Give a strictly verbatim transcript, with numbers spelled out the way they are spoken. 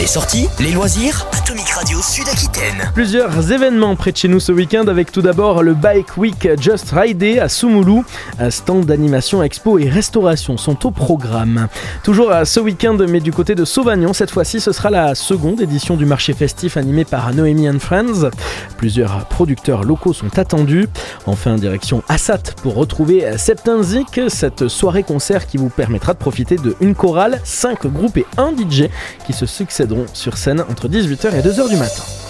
Les sorties, les loisirs, Atomic Radio Sud-Aquitaine. Plusieurs événements près de chez nous ce week-end avec tout d'abord le Bike Week Just Ride Day à Soumoulou. Un stand d'animation, expo et restauration sont au programme. Toujours à ce week-end mais du côté de Sauvagnon, cette fois-ci ce sera la seconde édition du marché festif animé par Noémie and Friends. Plusieurs producteurs locaux sont attendus. Enfin direction Assat pour retrouver Septenzik, cette soirée concert qui vous permettra de profiter de une chorale, cinq groupes et un D J qui se succéderont sur scène entre dix-huit heures et deux heures du matin.